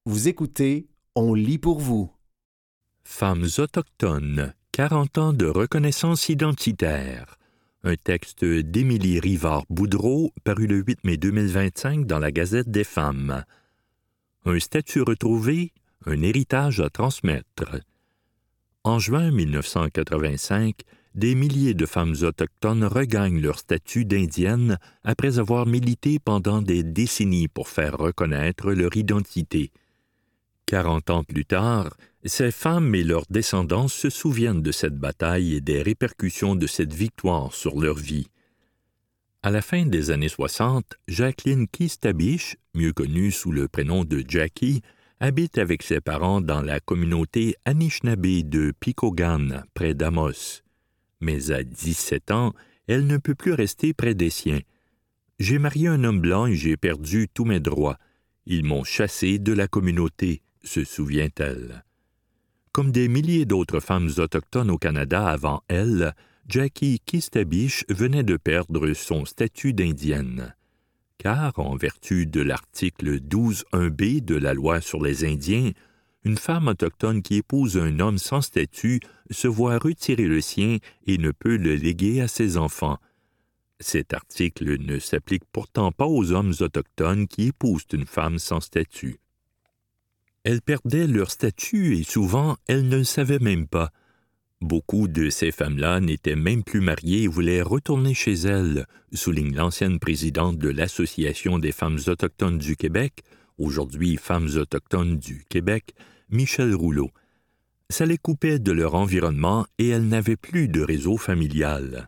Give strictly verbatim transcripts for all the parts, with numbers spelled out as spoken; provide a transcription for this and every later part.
Vous écoutez, on lit pour vous. Femmes autochtones, quarante ans de reconnaissance identitaire. Un texte d'Émilie Rivard-Boudreau, paru le huit mai deux mille vingt-cinq dans la Gazette des femmes. Un statut retrouvé, un héritage à transmettre. En juin mille neuf cent quatre-vingt-cinq, des milliers de femmes autochtones regagnent leur statut d'indienne après avoir milité pendant des décennies pour faire reconnaître leur identité. Quarante ans plus tard, ces femmes et leurs descendants se souviennent de cette bataille et des répercussions de cette victoire sur leur vie. À la fin des années soixante, Jacqueline Kistabiche, mieux connue sous le prénom de Jackie, habite avec ses parents dans la communauté Anishinaabe de Picogan, près d'Amos. Mais à dix-sept ans, elle ne peut plus rester près des siens. « J'ai marié un homme blanc et j'ai perdu tous mes droits. Ils m'ont chassée de la communauté », se souvient-elle. Comme des milliers d'autres femmes autochtones au Canada avant elle, Jackie Kistabiche venait de perdre son statut d'indienne. Car, en vertu de l'article douze un B de la Loi sur les Indiens, une femme autochtone qui épouse un homme sans statut se voit retirer le sien et ne peut le léguer à ses enfants. Cet article ne s'applique pourtant pas aux hommes autochtones qui épousent une femme sans statut. Elles perdaient leur statut et souvent elles ne le savaient même pas. Beaucoup de ces femmes-là n'étaient même plus mariées et voulaient retourner chez elles, souligne l'ancienne présidente de l'Association des femmes autochtones du Québec, aujourd'hui Femmes autochtones du Québec, Michèle Rouleau. Ça les coupait de leur environnement et elles n'avaient plus de réseau familial.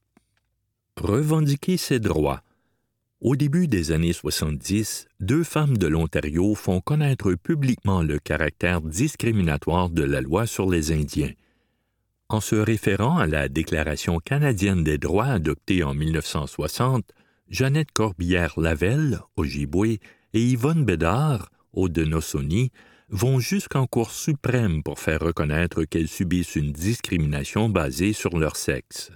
Revendiquer ses droits. Au début des années soixante-dix, deux femmes de l'Ontario font connaître publiquement le caractère discriminatoire de la loi sur les Indiens. En se référant à la Déclaration canadienne des droits adoptée en mille neuf cent soixante, Jeannette Corbière-Lavelle, Ojibwé, et Yvonne Bédard, Haudenosaunee, vont jusqu'en Cour suprême pour faire reconnaître qu'elles subissent une discrimination basée sur leur sexe.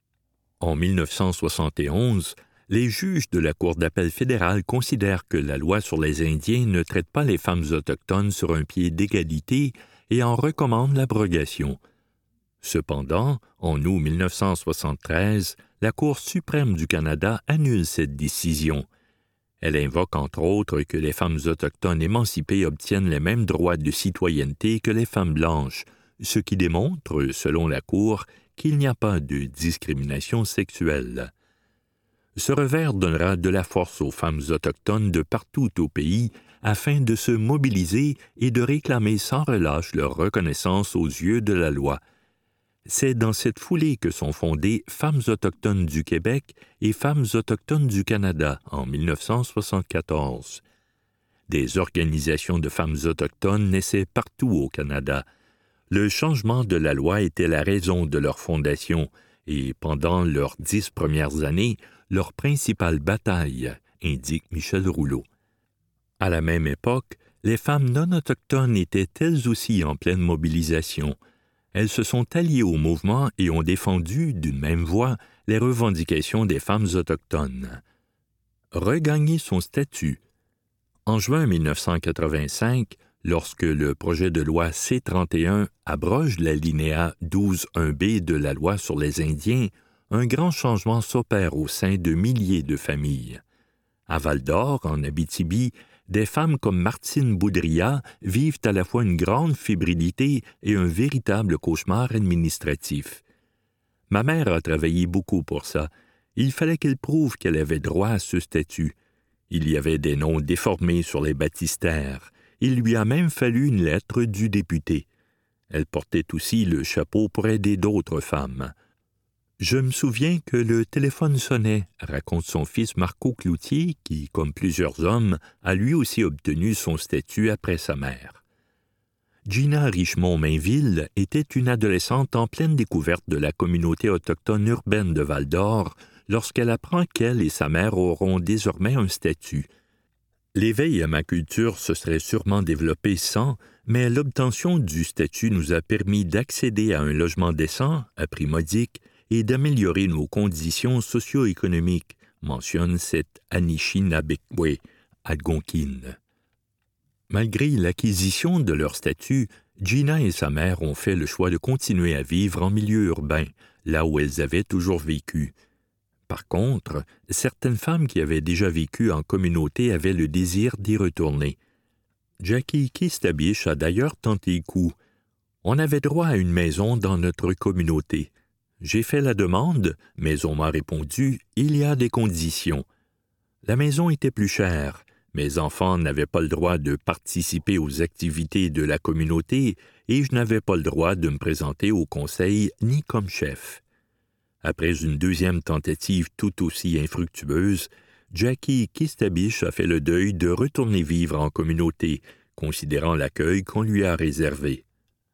En mille neuf cent soixante et onze, les juges de la Cour d'appel fédérale considèrent que la loi sur les Indiens ne traite pas les femmes autochtones sur un pied d'égalité et en recommandent l'abrogation. Cependant, en août mille neuf cent soixante-treize, la Cour suprême du Canada annule cette décision. Elle invoque entre autres que les femmes autochtones émancipées obtiennent les mêmes droits de citoyenneté que les femmes blanches, ce qui démontre, selon la Cour, qu'il n'y a pas de discrimination sexuelle. Ce revers donnera de la force aux femmes autochtones de partout au pays afin de se mobiliser et de réclamer sans relâche leur reconnaissance aux yeux de la loi. C'est dans cette foulée que sont fondées Femmes autochtones du Québec et Femmes autochtones du Canada en mille neuf cent soixante-quatorze. Des organisations de femmes autochtones naissaient partout au Canada. Le changement de la loi était la raison de leur fondation et pendant leurs dix premières années, leur principale bataille, indique Michèle Rouleau. À la même époque, les femmes non autochtones étaient elles aussi en pleine mobilisation. Elles se sont alliées au mouvement et ont défendu, d'une même voix, les revendications des femmes autochtones. Regagner son statut. En juin mille neuf cent quatre-vingt-cinq, lorsque le projet de loi C trente et un abroge l'alinéa douze un B de la loi sur les Indiens, un grand changement s'opère au sein de milliers de familles. À Val-d'Or, en Abitibi, des femmes comme Martine Boudria vivent à la fois une grande fébrilité et un véritable cauchemar administratif. Ma mère a travaillé beaucoup pour ça. Il fallait qu'elle prouve qu'elle avait droit à ce statut. Il y avait des noms déformés sur les baptistères. Il lui a même fallu une lettre du député. Elle portait aussi le chapeau pour aider d'autres femmes. Je me souviens que le téléphone sonnait, raconte son fils Marco Cloutier, qui, comme plusieurs hommes, a lui aussi obtenu son statut après sa mère. Gina Richemont-Mainville était une adolescente en pleine découverte de la communauté autochtone urbaine de Val-d'Or lorsqu'elle apprend qu'elle et sa mère auront désormais un statut. L'éveil à ma culture se serait sûrement développé sans, mais l'obtention du statut nous a permis d'accéder à un logement décent, à prix modique, et d'améliorer nos conditions socio-économiques, mentionne cette Anishinaabe Algonquine. Malgré l'acquisition de leur statut, Gina et sa mère ont fait le choix de continuer à vivre en milieu urbain, là où elles avaient toujours vécu. Par contre, certaines femmes qui avaient déjà vécu en communauté avaient le désir d'y retourner. Jackie Kistabish a d'ailleurs tenté coup. « On avait droit à une maison dans notre communauté. J'ai fait la demande, mais on m'a répondu « il y a des conditions ». La maison était plus chère. Mes enfants n'avaient pas le droit de participer aux activités de la communauté et je n'avais pas le droit de me présenter au conseil ni comme chef. Après une deuxième tentative tout aussi infructueuse, Jackie Kistabish a fait le deuil de retourner vivre en communauté, considérant l'accueil qu'on lui a réservé.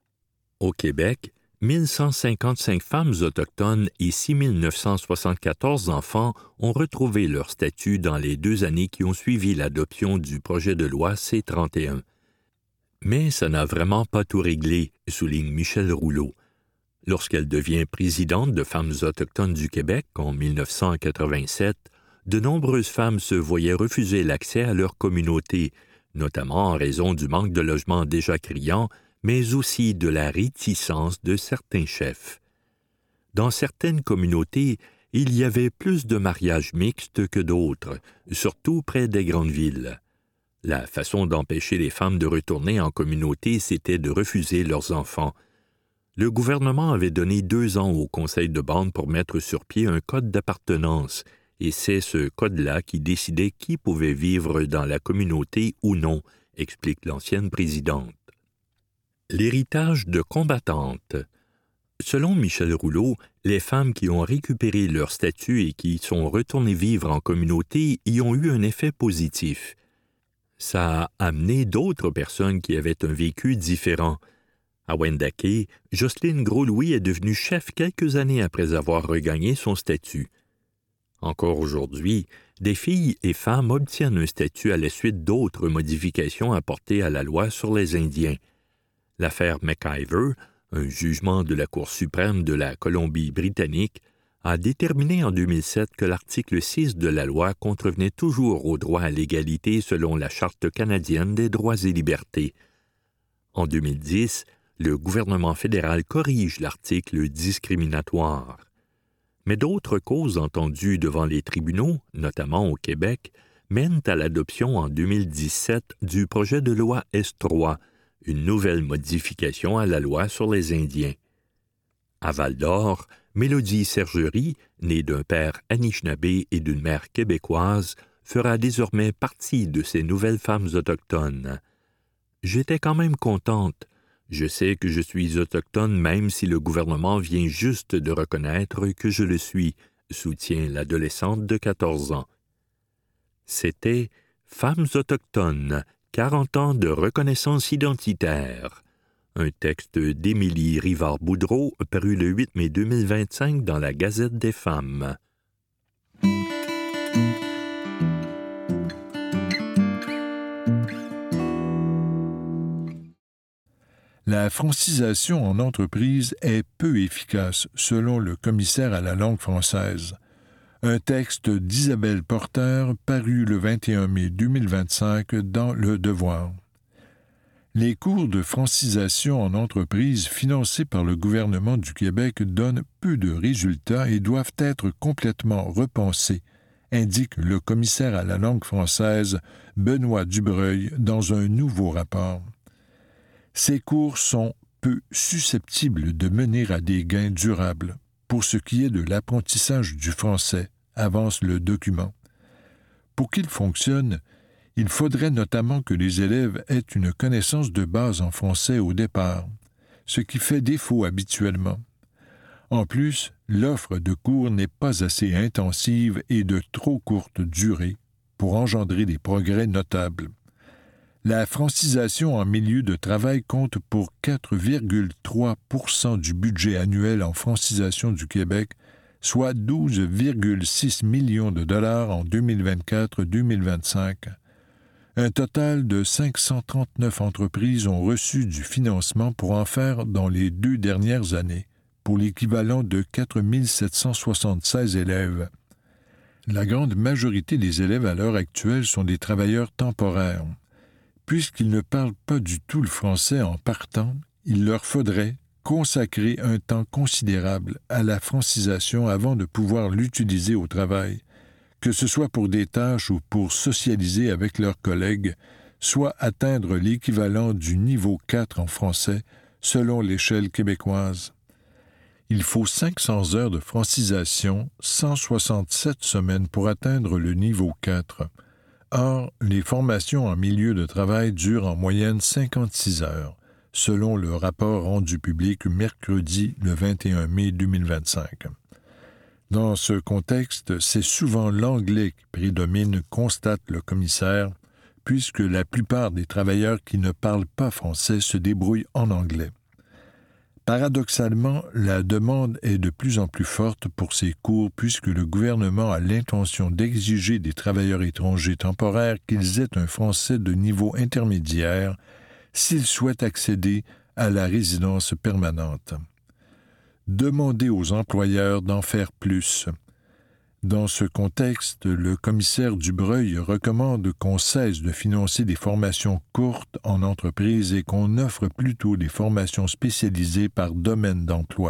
Au Québec, mille cent cinquante-cinq femmes autochtones et six mille neuf cent soixante-quatorze enfants ont retrouvé leur statut dans les deux années qui ont suivi l'adoption du projet de loi C trente et un. Mais ça n'a vraiment pas tout réglé, souligne Michel Rouleau. Lorsqu'elle devient présidente de Femmes autochtones du Québec en mille neuf cent quatre-vingt-sept, de nombreuses femmes se voyaient refuser l'accès à leur communauté, notamment en raison du manque de logements déjà criant, mais aussi de la réticence de certains chefs. Dans certaines communautés, il y avait plus de mariages mixtes que d'autres, surtout près des grandes villes. La façon d'empêcher les femmes de retourner en communauté, c'était de refuser leurs enfants. Le gouvernement avait donné deux ans au conseil de bande pour mettre sur pied un code d'appartenance, et c'est ce code-là qui décidait qui pouvait vivre dans la communauté ou non, explique l'ancienne présidente. L'héritage de combattantes. Selon Michel Rouleau, les femmes qui ont récupéré leur statut et qui sont retournées vivre en communauté y ont eu un effet positif. Ça a amené d'autres personnes qui avaient un vécu différent. À Wendake, Jocelyne Gros-Louis est devenue chef quelques années après avoir regagné son statut. Encore aujourd'hui, des filles et femmes obtiennent un statut à la suite d'autres modifications apportées à la loi sur les Indiens. L'affaire McIver, un jugement de la Cour suprême de la Colombie-Britannique, a déterminé en deux mille sept que l'article six de la loi contrevenait toujours au droit à l'égalité selon la Charte canadienne des droits et libertés. En deux mille dix, le gouvernement fédéral corrige l'article discriminatoire. Mais d'autres causes entendues devant les tribunaux, notamment au Québec, mènent à l'adoption en deux mille dix-sept du projet de loi S trois, une nouvelle modification à la loi sur les Indiens. À Val-d'Or, Mélodie Sergerie, née d'un père Anishinabé et d'une mère québécoise, fera désormais partie de ces nouvelles femmes autochtones. « J'étais quand même contente. Je sais que je suis autochtone même si le gouvernement vient juste de reconnaître que je le suis », soutient l'adolescente de quatorze ans. C'était « Femmes autochtones », quarante ans de reconnaissance identitaire. Un texte d'Émilie Rivard-Boudreau paru le huit mai deux mille vingt-cinq dans la Gazette des femmes. La francisation en entreprise est peu efficace, selon le commissaire à la langue française. Un texte d'Isabelle Porter paru le vingt et un mai deux mille vingt-cinq dans Le Devoir. Les cours de francisation en entreprise financés par le gouvernement du Québec donnent peu de résultats et doivent être complètement repensés, indique le commissaire à la langue française Benoît Dubreuil dans un nouveau rapport. Ces cours sont peu susceptibles de mener à des gains durables pour ce qui est de l'apprentissage du français, avance le document. Pour qu'il fonctionne, il faudrait notamment que les élèves aient une connaissance de base en français au départ, ce qui fait défaut habituellement. En plus, l'offre de cours n'est pas assez intensive et de trop courte durée pour engendrer des progrès notables. La francisation en milieu de travail compte pour quatre virgule trois pour cent du budget annuel en francisation du Québec, soit douze virgule six millions de dollars en deux mille vingt-quatre deux mille vingt-cinq. Un total de cinq cent trente-neuf entreprises ont reçu du financement pour en faire dans les deux dernières années, pour l'équivalent de quatre mille sept cent soixante-seize élèves. La grande majorité des élèves à l'heure actuelle sont des travailleurs temporaires. Puisqu'ils ne parlent pas du tout le français en partant, il leur faudrait consacrer un temps considérable à la francisation avant de pouvoir l'utiliser au travail, que ce soit pour des tâches ou pour socialiser avec leurs collègues, soit atteindre l'équivalent du niveau quatre en français selon l'échelle québécoise. Il faut cinq cents heures de francisation, cent soixante-sept semaines pour atteindre le niveau quatre. Or, les formations en milieu de travail durent en moyenne cinquante-six heures, selon le rapport rendu public mercredi le vingt et un mai deux mille vingt-cinq. Dans ce contexte, c'est souvent l'anglais qui prédomine, constate le commissaire, puisque la plupart des travailleurs qui ne parlent pas français se débrouillent en anglais. Paradoxalement, la demande est de plus en plus forte pour ces cours puisque le gouvernement a l'intention d'exiger des travailleurs étrangers temporaires qu'ils aient un français de niveau intermédiaire s'ils souhaitent accéder à la résidence permanente. Demandez aux employeurs d'en faire plus. Dans ce contexte, le commissaire Dubreuil recommande qu'on cesse de financer des formations courtes en entreprise et qu'on offre plutôt des formations spécialisées par domaine d'emploi.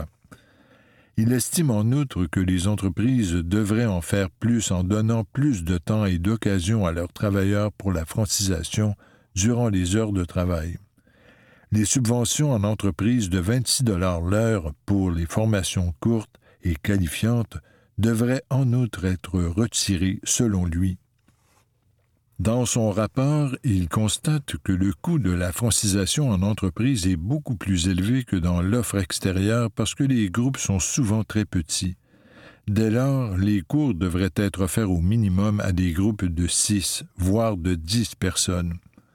Il estime en outre que les entreprises devraient en faire plus en donnant plus de temps et d'occasion à leurs travailleurs pour la francisation durant les heures de travail. Les subventions en entreprise de vingt-six dollars l'heure pour les formations courtes et qualifiantes devrait en outre être retiré selon lui. Dans son rapport, il constate que le coût de la francisation en entreprise est beaucoup plus élevé que dans l'offre extérieure parce que les groupes sont souvent très petits. Dès lors, les cours devraient être offerts au minimum à des groupes de six, voire de dix personnes.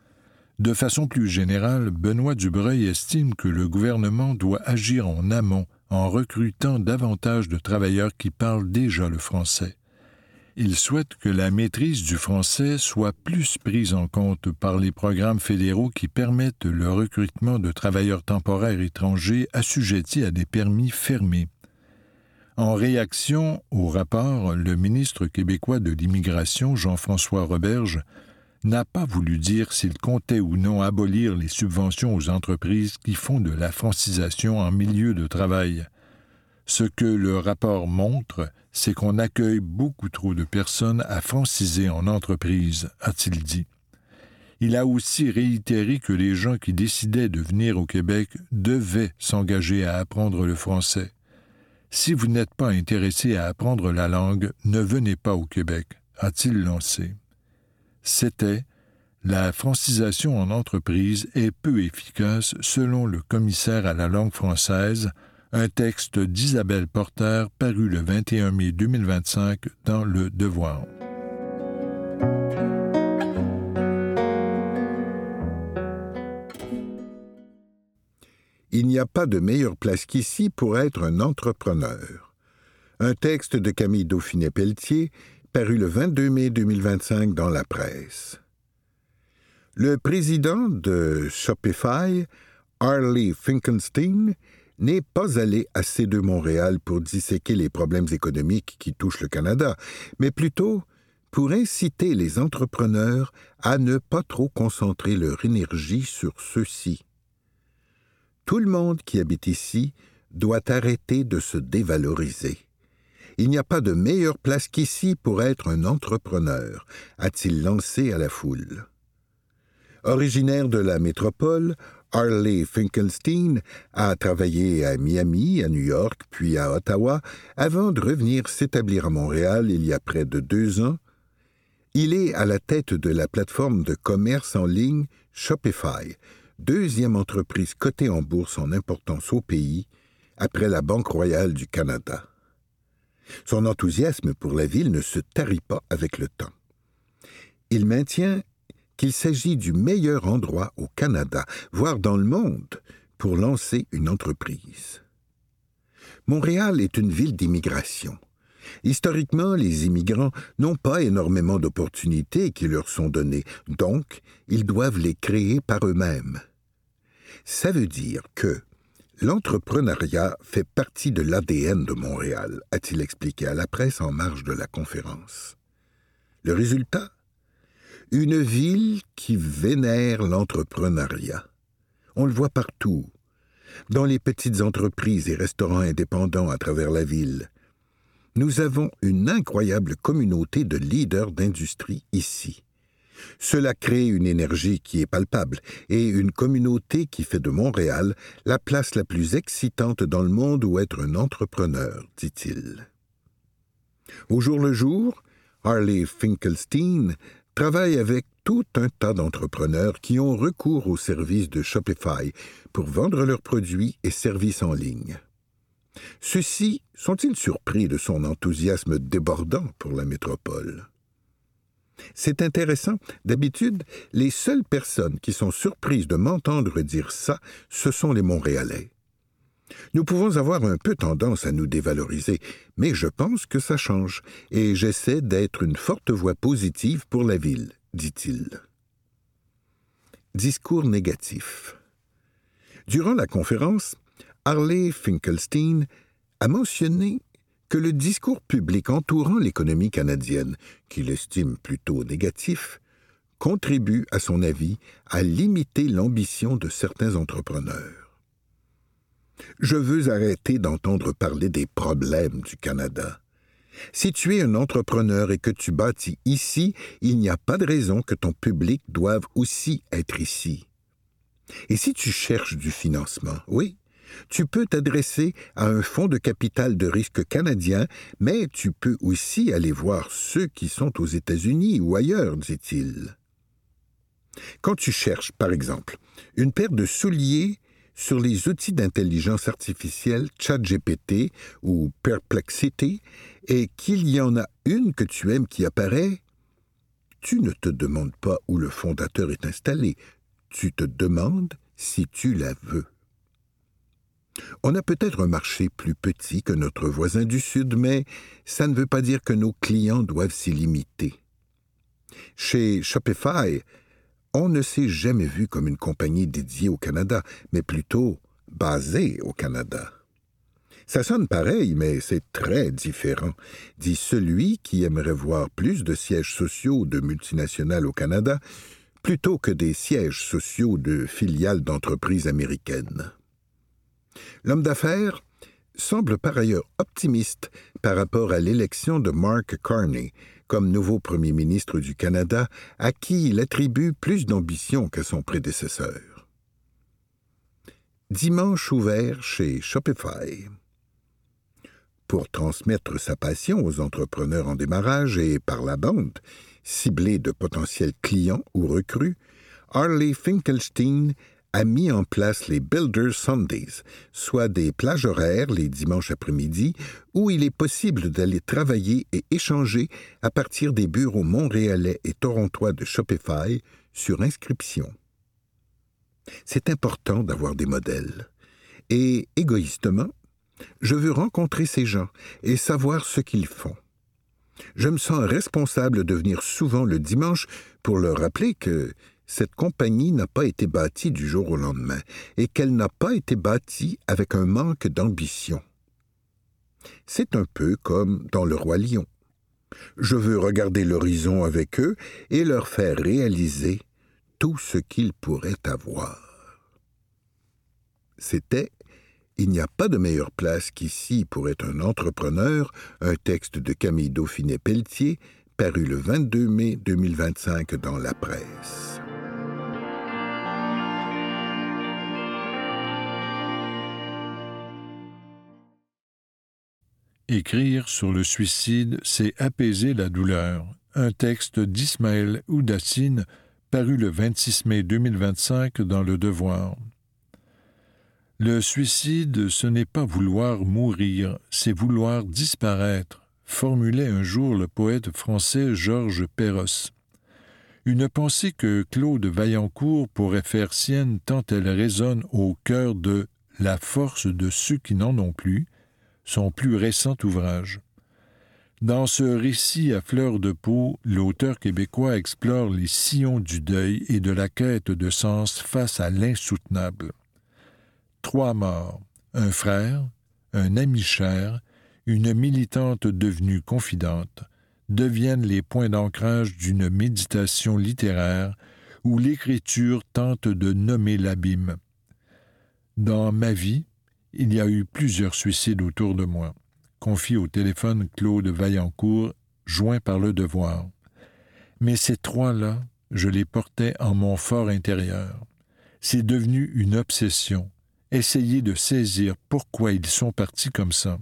De façon plus générale, Benoît Dubreuil estime que le gouvernement doit agir en amont en recrutant davantage de travailleurs qui parlent déjà le français. Il souhaite que la maîtrise du français soit plus prise en compte par les programmes fédéraux qui permettent le recrutement de travailleurs temporaires étrangers assujettis à des permis fermés. En réaction au rapport, le ministre québécois de l'Immigration, Jean-François Roberge, n'a pas voulu dire s'il comptait ou non abolir les subventions aux entreprises qui font de la francisation en milieu de travail. Ce que le rapport montre, c'est qu'on accueille beaucoup trop de personnes à franciser en entreprise, a-t-il dit. Il a aussi réitéré que les gens qui décidaient de venir au Québec devaient s'engager à apprendre le français. Si vous n'êtes pas intéressé à apprendre la langue, ne venez pas au Québec, a-t-il lancé. C'était « La francisation en entreprise est peu efficace selon le commissaire à la langue française », un texte d'Isabelle Porter paru le vingt et un mai deux mille vingt-cinq dans Le Devoir. Il n'y a pas de meilleure place qu'ici pour être un entrepreneur. Un texte de Camille Dauphiné-Pelletier paru le vingt-deux mai deux mille vingt-cinq dans la presse. Le président de Shopify, Harley Finkelstein, n'est pas allé assez de Montréal pour disséquer les problèmes économiques qui touchent le Canada, mais plutôt pour inciter les entrepreneurs à ne pas trop concentrer leur énergie sur ceux-ci. Tout le monde qui habite ici doit arrêter de se dévaloriser. Il n'y a pas de meilleure place qu'ici pour être un entrepreneur, a-t-il lancé à la foule. Originaire de la métropole, Harley Finkelstein a travaillé à Miami, à New York, puis à Ottawa, avant de revenir s'établir à Montréal il y a près de deux ans. Il est à la tête de la plateforme de commerce en ligne Shopify, deuxième entreprise cotée en bourse en importance au pays, après la Banque royale du Canada. Son enthousiasme pour la ville ne se tarit pas avec le temps. Il maintient qu'il s'agit du meilleur endroit au Canada, voire dans le monde, pour lancer une entreprise. Montréal est une ville d'immigration. Historiquement, les immigrants n'ont pas énormément d'opportunités qui leur sont données, donc ils doivent les créer par eux-mêmes. Ça veut dire que l'entrepreneuriat fait partie de l'A D N de Montréal, a-t-il expliqué à la presse en marge de la conférence. Le résultat ? Une ville qui vénère l'entrepreneuriat. On le voit partout, dans les petites entreprises et restaurants indépendants à travers la ville. Nous avons une incroyable communauté de leaders d'industrie ici. Cela crée une énergie qui est palpable et une communauté qui fait de Montréal la place la plus excitante dans le monde où être un entrepreneur, dit-il. Au jour le jour, Harley Finkelstein travaille avec tout un tas d'entrepreneurs qui ont recours aux services de Shopify pour vendre leurs produits et services en ligne. Ceux-ci sont-ils surpris de son enthousiasme débordant pour la métropole? C'est intéressant. D'habitude, les seules personnes qui sont surprises de m'entendre dire ça, ce sont les Montréalais. Nous pouvons avoir un peu tendance à nous dévaloriser, mais je pense que ça change, et j'essaie d'être une forte voix positive pour la ville, dit-il. Discours négatif. Durant la conférence, Harley Finkelstein a mentionné que le discours public entourant l'économie canadienne, qu'il estime plutôt négatif, contribue, à son avis, à limiter l'ambition de certains entrepreneurs. « Je veux arrêter d'entendre parler des problèmes du Canada. Si tu es un entrepreneur et que tu bâtis ici, il n'y a pas de raison que ton public doive aussi être ici. Et si tu cherches du financement, oui, tu peux t'adresser à un fonds de capital de risque canadien, mais tu peux aussi aller voir ceux qui sont aux États-Unis ou ailleurs, dit-il. Quand tu cherches, par exemple, une paire de souliers sur les outils d'intelligence artificielle ChatGPT ou Perplexity et qu'il y en a une que tu aimes qui apparaît, tu ne te demandes pas où le fondateur est installé, tu te demandes si tu la veux. On a peut-être un marché plus petit que notre voisin du Sud, mais ça ne veut pas dire que nos clients doivent s'y limiter. Chez Shopify, on ne s'est jamais vu comme une compagnie dédiée au Canada, mais plutôt basée au Canada. Ça sonne pareil, mais c'est très différent, dit celui qui aimerait voir plus de sièges sociaux de multinationales au Canada plutôt que des sièges sociaux de filiales d'entreprises américaines. L'homme d'affaires semble par ailleurs optimiste par rapport à l'élection de Mark Carney comme nouveau premier ministre du Canada, à qui il attribue plus d'ambition que son prédécesseur. Dimanche ouvert chez Shopify. Pour transmettre sa passion aux entrepreneurs en démarrage et par la bande, ciblés de potentiels clients ou recrues, Harley Finkelstein a mis en place les Builder Sundays, soit des plages horaires les dimanches après-midi où il est possible d'aller travailler et échanger à partir des bureaux montréalais et torontois de Shopify sur inscription. C'est important d'avoir des modèles. Et, égoïstement, je veux rencontrer ces gens et savoir ce qu'ils font. Je me sens responsable de venir souvent le dimanche pour leur rappeler que cette compagnie n'a pas été bâtie du jour au lendemain et qu'elle n'a pas été bâtie avec un manque d'ambition. C'est un peu comme dans Le Roi Lion. Je veux regarder l'horizon avec eux et leur faire réaliser tout ce qu'ils pourraient avoir. C'était « Il n'y a pas de meilleure place qu'ici pour être un entrepreneur », un texte de Camille Dauphiné-Pelletier, paru le vingt-deux mai deux mille vingt-cinq dans la presse. Écrire sur le suicide, c'est apaiser la douleur. Un texte d'Ismaël Oudassine, paru le vingt-six mai deux mille vingt-cinq dans Le Devoir. Le suicide, ce n'est pas vouloir mourir, c'est vouloir disparaître, formulait un jour le poète français Georges Perros. Une pensée que Claude Vaillancourt pourrait faire sienne tant elle résonne au cœur de « La force de ceux qui n'en ont plus », son plus récent ouvrage. Dans ce récit à fleur de peau, l'auteur québécois explore les sillons du deuil et de la quête de sens face à l'insoutenable. Trois morts, un frère, un ami cher, une militante devenue confidente, deviennent les points d'ancrage d'une méditation littéraire où l'écriture tente de nommer l'abîme. Dans ma vie, il y a eu plusieurs suicides autour de moi, confie au téléphone Claude Vaillancourt, joint par le devoir. Mais ces trois-là, je les portais en mon fort intérieur. C'est devenu une obsession, essayer de saisir pourquoi ils sont partis comme ça.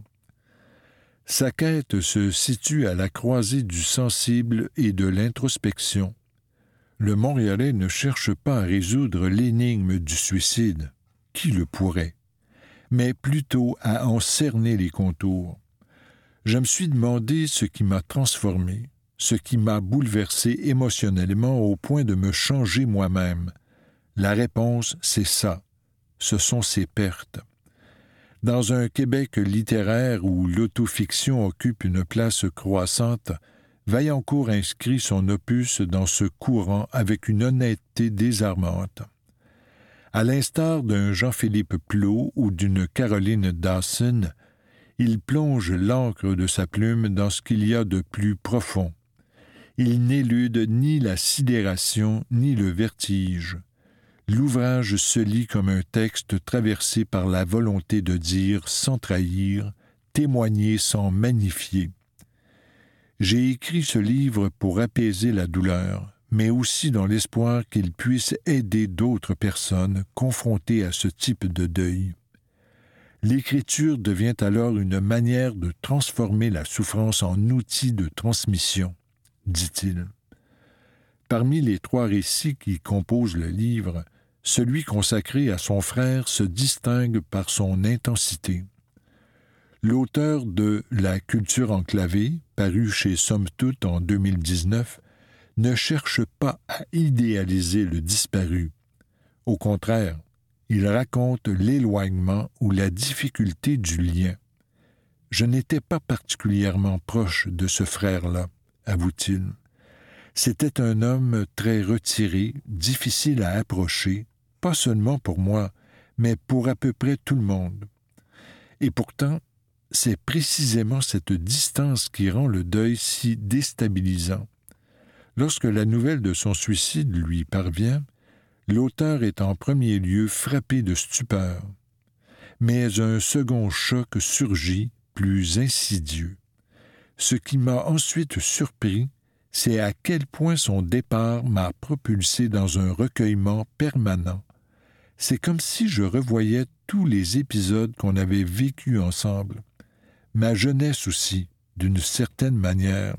Sa quête se situe à la croisée du sensible et de l'introspection. Le Montréalais ne cherche pas à résoudre l'énigme du suicide, qui le pourrait, mais plutôt à en cerner les contours. Je me suis demandé ce qui m'a transformé, ce qui m'a bouleversé émotionnellement au point de me changer moi-même. La réponse, c'est ça. Ce sont ces pertes. Dans un Québec littéraire où l'autofiction occupe une place croissante, Vaillancourt inscrit son opus dans ce courant avec une honnêteté désarmante. À l'instar d'un Jean-Philippe Plot ou d'une Caroline Dawson, il plonge l'encre de sa plume dans ce qu'il y a de plus profond. Il n'élude ni la sidération ni le vertige. L'ouvrage se lit comme un texte traversé par la volonté de dire sans trahir, témoigner sans magnifier. J'ai écrit ce livre pour apaiser la douleur, mais aussi dans l'espoir qu'il puisse aider d'autres personnes confrontées à ce type de deuil. L'écriture devient alors une manière de transformer la souffrance en outil de transmission, dit-il. Parmi les trois récits qui composent le livre, celui consacré à son frère se distingue par son intensité. L'auteur de La culture enclavée, paru chez Somme Toute en deux mille dix-neuf, ne cherche pas à idéaliser le disparu. Au contraire, il raconte l'éloignement ou la difficulté du lien. Je n'étais pas particulièrement proche de ce frère-là, avoue-t-il. C'était un homme très retiré, difficile à approcher, pas seulement pour moi, mais pour à peu près tout le monde. Et pourtant, c'est précisément cette distance qui rend le deuil si déstabilisant. Lorsque la nouvelle de son suicide lui parvient, l'auteur est en premier lieu frappé de stupeur. Mais un second choc surgit, plus insidieux. Ce qui m'a ensuite surpris, c'est à quel point son départ m'a propulsé dans un recueillement permanent. C'est comme si je revoyais tous les épisodes qu'on avait vécus ensemble. Ma jeunesse aussi, d'une certaine manière.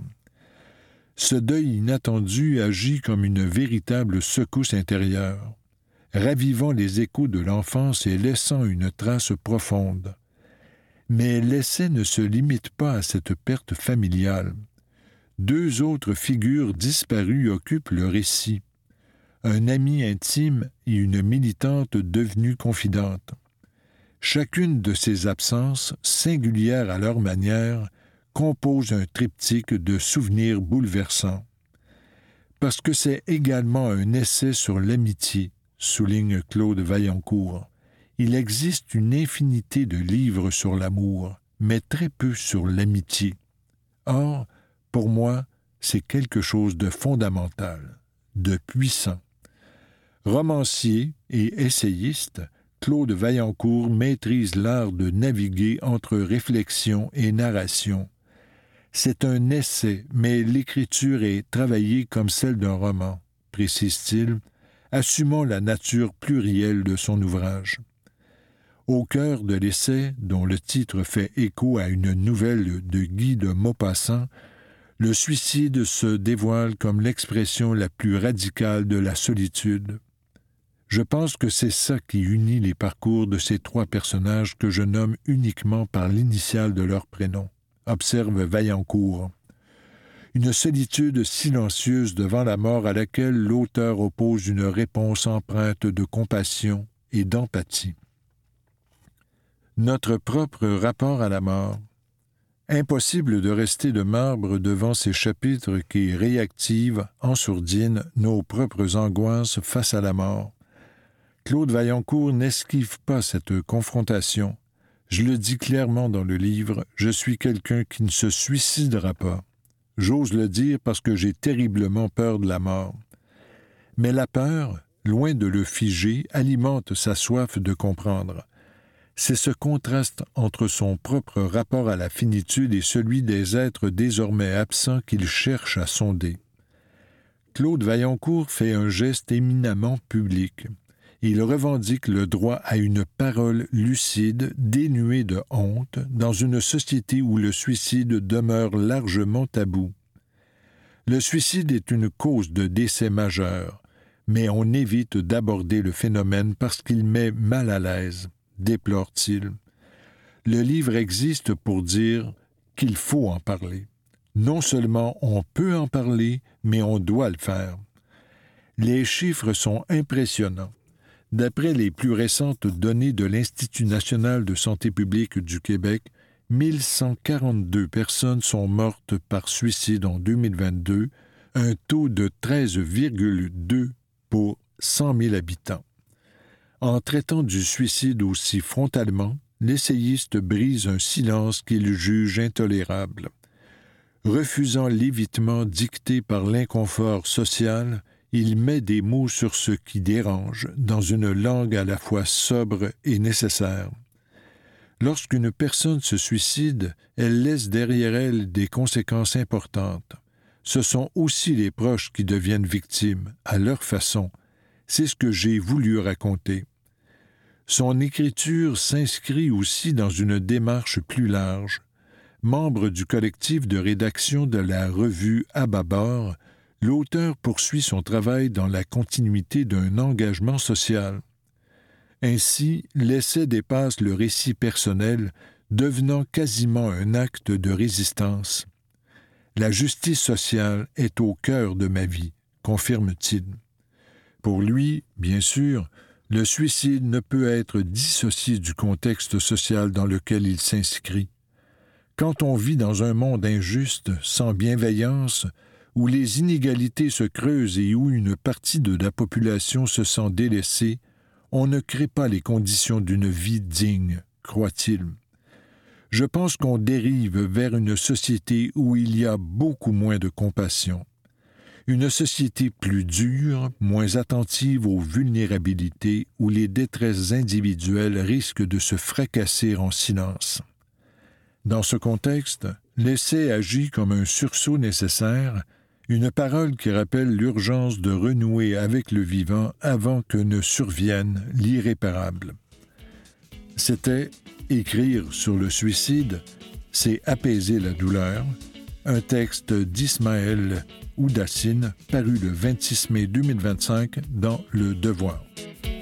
Ce deuil inattendu agit comme une véritable secousse intérieure, ravivant les échos de l'enfance et laissant une trace profonde. Mais l'essai ne se limite pas à cette perte familiale. Deux autres figures disparues occupent le récit. Un ami intime et une militante devenue confidente. Chacune de ces absences, singulières à leur manière, compose un triptyque de souvenirs bouleversants. Parce que c'est également un essai sur l'amitié, souligne Claude Vaillancourt. Il existe une infinité de livres sur l'amour, mais très peu sur l'amitié. Or, pour moi, c'est quelque chose de fondamental, de puissant. Romancier et essayiste, Claude Vaillancourt maîtrise l'art de naviguer entre réflexion et narration. C'est un essai, mais l'écriture est travaillée comme celle d'un roman, précise-t-il, assumant la nature plurielle de son ouvrage. Au cœur de l'essai, dont le titre fait écho à une nouvelle de Guy de Maupassant, le suicide se dévoile comme l'expression la plus radicale de la solitude. Je pense que c'est ça qui unit les parcours de ces trois personnages que je nomme uniquement par l'initiale de leur prénom, observe Vaillancourt. Une solitude silencieuse devant la mort à laquelle l'auteur oppose une réponse empreinte de compassion et d'empathie. Notre propre rapport à la mort. Impossible de rester de marbre devant ces chapitres qui réactivent, en sourdine, nos propres angoisses face à la mort. Claude Vaillancourt n'esquive pas cette confrontation. Je le dis clairement dans le livre, je suis quelqu'un qui ne se suicidera pas. J'ose le dire parce que j'ai terriblement peur de la mort. Mais la peur, loin de le figer, alimente sa soif de comprendre. C'est ce contraste entre son propre rapport à la finitude et celui des êtres désormais absents qu'il cherche à sonder. Claude Vaillancourt fait un geste éminemment public. Il revendique le droit à une parole lucide, dénuée de honte, dans une société où le suicide demeure largement tabou. Le suicide est une cause de décès majeur, mais on évite d'aborder le phénomène parce qu'il met mal à l'aise, déplore-t-il. Le livre existe pour dire qu'il faut en parler. Non seulement on peut en parler, mais on doit le faire. Les chiffres sont impressionnants. D'après les plus récentes données de l'Institut national de santé publique du Québec, mille cent quarante-deux personnes sont mortes par suicide en deux mille vingt-deux, un taux de treize virgule deux pour cent mille habitants. En traitant du suicide aussi frontalement, l'essayiste brise un silence qu'il juge intolérable. Refusant l'évitement dicté par l'inconfort social, il met des mots sur ce qui dérange, dans une langue à la fois sobre et nécessaire. Lorsqu'une personne se suicide, elle laisse derrière elle des conséquences importantes. Ce sont aussi les proches qui deviennent victimes, à leur façon. C'est ce que j'ai voulu raconter. Son écriture s'inscrit aussi dans une démarche plus large. Membre du collectif de rédaction de la revue À bâbord, l'auteur poursuit son travail dans la continuité d'un engagement social. Ainsi, l'essai dépasse le récit personnel, devenant quasiment un acte de résistance. La justice sociale est au cœur de ma vie, confirme-t-il. Pour lui, bien sûr, le suicide ne peut être dissocié du contexte social dans lequel il s'inscrit. Quand on vit dans un monde injuste, sans bienveillance, où les inégalités se creusent et où une partie de la population se sent délaissée, on ne crée pas les conditions d'une vie digne, croit-il. Je pense qu'on dérive vers une société où il y a beaucoup moins de compassion. Une société plus dure, moins attentive aux vulnérabilités, où les détresses individuelles risquent de se fracasser en silence. Dans ce contexte, l'essai agit comme un sursaut nécessaire, une parole qui rappelle l'urgence de renouer avec le vivant avant que ne survienne l'irréparable. C'était Écrire sur le suicide, c'est apaiser la douleur, un texte d'Ismaël Oudassine paru le vingt-six mai deux mille vingt-cinq dans Le Devoir.